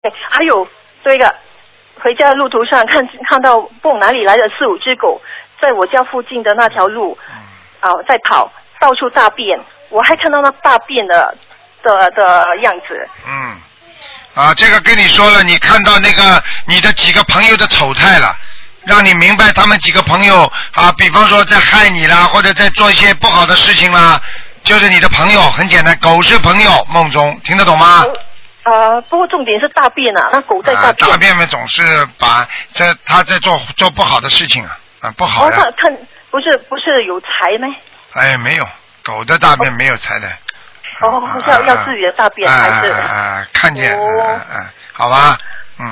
还有这个回家的路途上看到不懂哪里来的4-5只狗，在我家附近的那条路在跑，到处大便，我还看到那大便的样子。 这个跟你说了，你看到那个你的几个朋友的丑态了，让你明白他们几个朋友比方说在害你啦，或者在做一些不好的事情啦，就是你的朋友，很简单，狗是朋友，梦中听得懂吗？ 不过重点是大便啊，那狗在大便。 大便嘛，总是把他在做不好的事情不好呀。 看不是有财吗？ 没有，狗的大便没有财的。 要自己的大便还是？ 看见好吧。